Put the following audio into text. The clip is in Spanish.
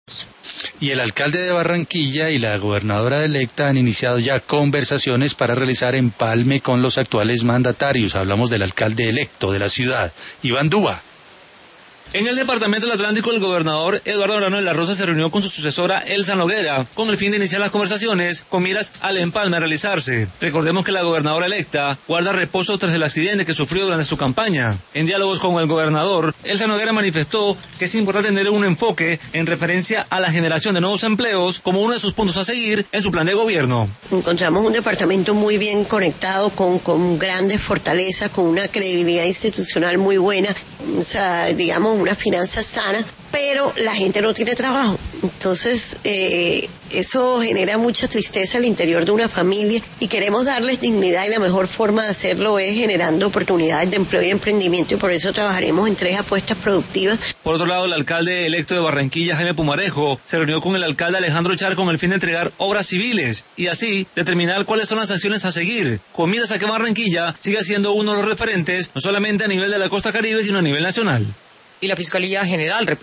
Y el alcalde de Barranquilla y la gobernadora electa han iniciado ya conversaciones para realizar empalme con los actuales mandatarios. Hablamos del alcalde electo de la ciudad, Iván Duba. En el departamento del Atlántico, el gobernador Eduardo Arano de la Rosa se reunió con su sucesora Elsa Noguera, con el fin de iniciar las conversaciones con miras al empalme a realizarse. Recordemos que la gobernadora electa guarda reposo tras el accidente que sufrió durante su campaña. En diálogos con el gobernador, Elsa Noguera manifestó que es importante tener un enfoque en referencia a la generación de nuevos empleos como uno de sus puntos a seguir en su plan de gobierno. Encontramos un departamento muy bien conectado, con grandes fortalezas, con una credibilidad institucional muy buena, o sea, digamos, unas finanzas sanas, pero la gente no tiene trabajo. Entonces, eso genera mucha tristeza al interior de una familia y queremos darles dignidad, y la mejor forma de hacerlo es generando oportunidades de empleo y emprendimiento, y por eso trabajaremos en 3 apuestas productivas. Por otro lado, el alcalde electo de Barranquilla, Jaime Pumarejo, se reunió con el alcalde Alejandro Char con el fin de entregar obras civiles y así determinar cuáles son las acciones a seguir, con miras a que Barranquilla siga siendo uno de los referentes, no solamente a nivel de la costa Caribe, sino a nivel nacional. Y la Fiscalía General